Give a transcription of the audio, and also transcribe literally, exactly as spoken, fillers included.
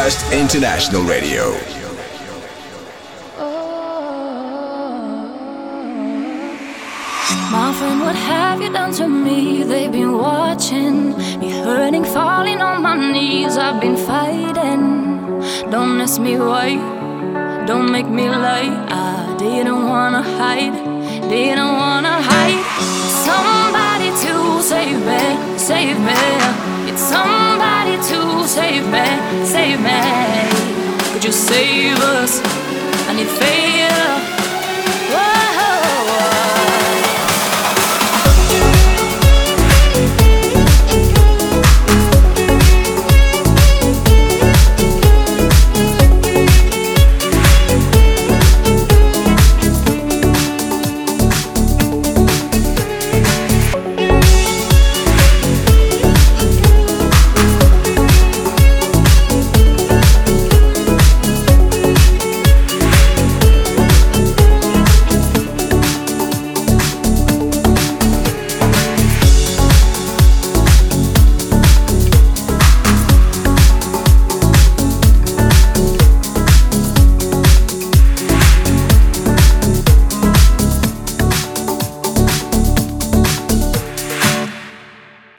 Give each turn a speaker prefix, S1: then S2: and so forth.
S1: First International Radio.
S2: My friend, what have you done to me? They've been watching me hurting, falling on my knees. I've been fighting. Don't ask me why, don't make me lie. I didn't wanna hide, didn't wanna hide. Somebody to save me, save me. It's somebody to save me, save me. Could you save us? I need faith.